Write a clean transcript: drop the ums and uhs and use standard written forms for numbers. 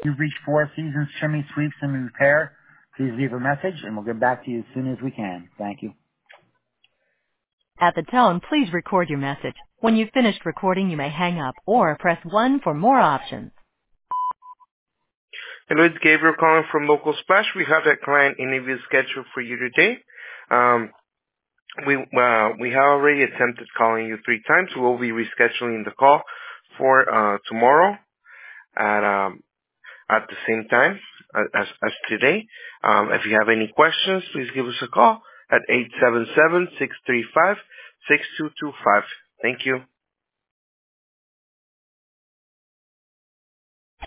You've reached Four Seasons Chimney Sweeps and Repair. Please leave a message, and we'll get back to you as soon as we can. Thank you. At the tone, please record your message. When you've finished recording, you may hang up or press 1 for more options. Hello, it's Gabriel calling from Local Splash. We have that client interview scheduled for you today. We have already attempted calling you 3 times. We'll be rescheduling the call for tomorrow at the same time as today. If you have any questions, please give us a call at 877-635-6225. Thank you.